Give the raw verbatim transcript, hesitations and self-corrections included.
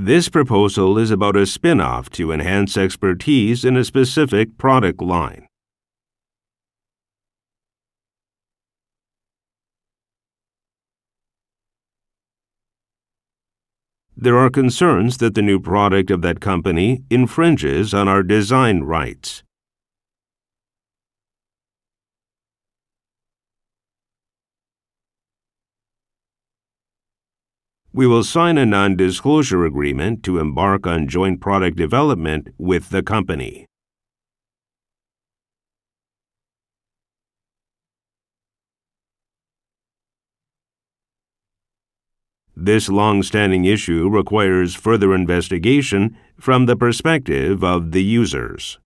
This proposal is about a spin-off to enhance expertise in a specific product line. There are concerns that the new product of that company infringes on our design rights. We will sign a non-disclosure agreement to embark on joint product development with the company. This long-standing issue requires further investigation from the perspective of the users.